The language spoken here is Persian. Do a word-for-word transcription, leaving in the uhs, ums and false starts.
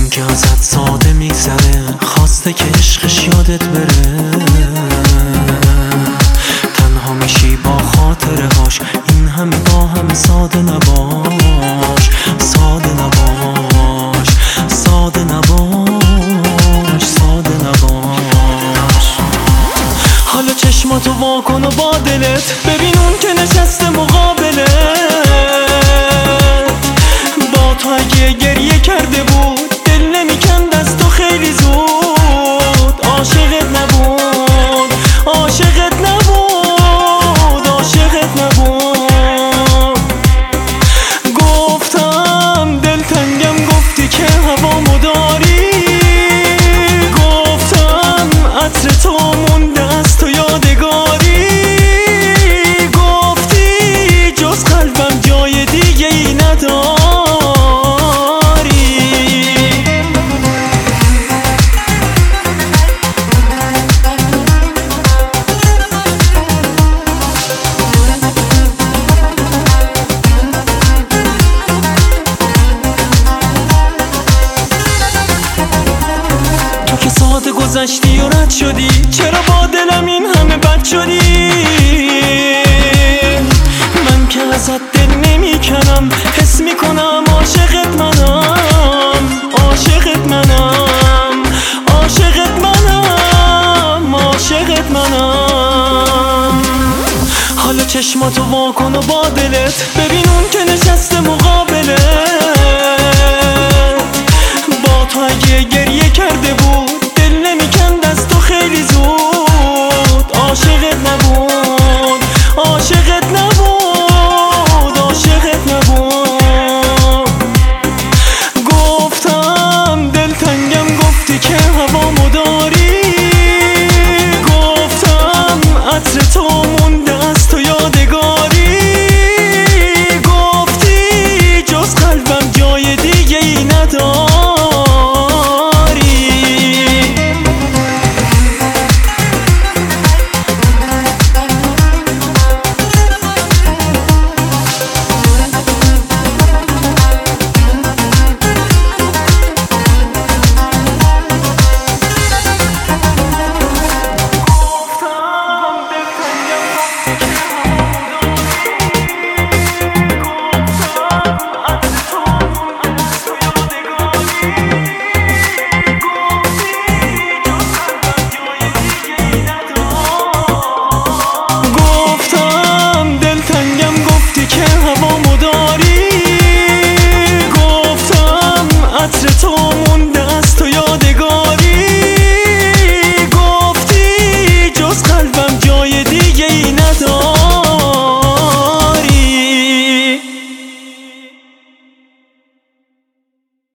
من که ازت ساده میگذره، خواسته که عشقش یادت بره. تنها میشی با خاطره هاش، این همه با هم ساده نباش، ساده نباش، ساده نباش، ساده نباش. حالا چشماتو وا کن و با دلت ببین اون که نشسته مقابلت. با تو اگه گریه کرده بود دل نمیکند از تو خیلی زود. عاشقت نبود، عاشقت نبود، عاشقت نبود. گفتم دلتنگم، گفتی که هوامو داری. گفتم عطر تو مونده از تو یادگاری. گفتی جز قلبم جای دیگه ای نداری. تو که ساعت گذشتی و رد شدی، چرا با دلم این همه بد شدی؟ من که ازت دل نمی کنم، حس می کنم عاشقت منم، عاشقت منم، عاشقت منم، عاشقت منم. حالا چشماتو وا کن و با دلت ببین اون که نشسته